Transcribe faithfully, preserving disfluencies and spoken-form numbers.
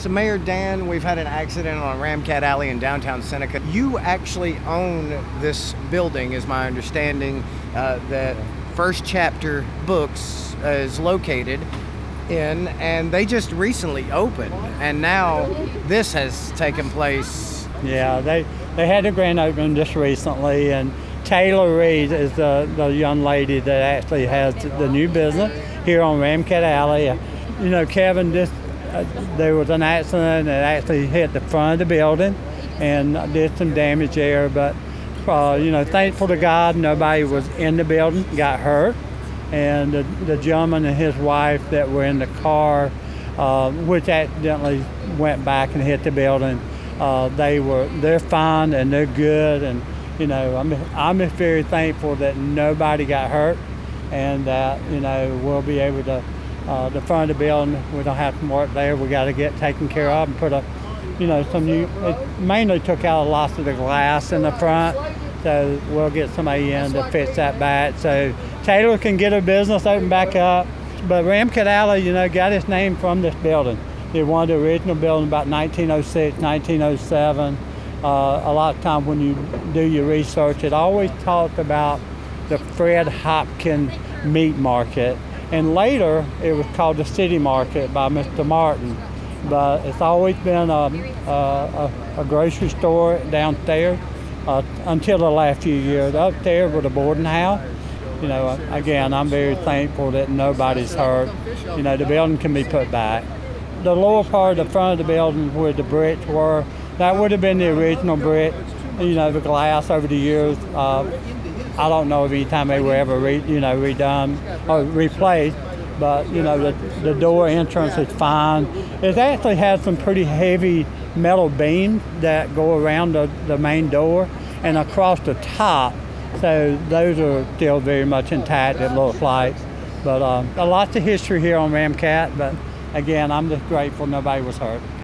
So Mayor Dan, we've had an accident on Ramcat Alley in downtown Seneca. You actually own this building, is my understanding, uh, that First Chapter Books uh, is located in, and they just recently opened, and now this has taken place. Yeah, they they had a grand opening just recently, and Taylor Reed is the, the young lady that actually has the new business here on Ramcat Alley. You know, Kevin, this uh, there was an accident that actually hit the front of the building and did some damage there, but uh, you know, thankful to God, nobody was in the building, got hurt. And the, the gentleman and his wife that were in the car, uh, which accidentally went back and hit the building, uh, they were they're fine and they're good. And you know, I'm I'm just very thankful that nobody got hurt, and that you know we'll be able to uh, the front of the building. We don't have to work there. We got to get taken care of and put a, you know, some new. It mainly took out a lot of the glass in the front. So we'll get somebody in to fix that back so Taylor can get her business open back up. But Ramcat Alley, you know, got its name from this building. It was one of the original buildings about nineteen oh six, nineteen oh seven. Uh, a lot of time when you do your research, it always talked about the Fred Hopkins Meat Market. And later, it was called the City Market by Mister Martin. But it's always been a, a, a grocery store downstairs. Uh, until the last few years. Up there with a boarding house. You know, again, I'm very thankful that nobody's hurt. You know, the building can be put back. The lower part of the front of the building where the bricks were, that would have been the original brick. You know, the glass over the years, uh, I don't know if any time they were ever, re, you know, redone or replaced. But, you know, the, the door entrance is fine. It actually has some pretty heavy metal beams that go around the, the main door and across the top. So those are still very much intact, it looks like. But um, a lot of history here on Ramcat, but again, I'm just grateful nobody was hurt.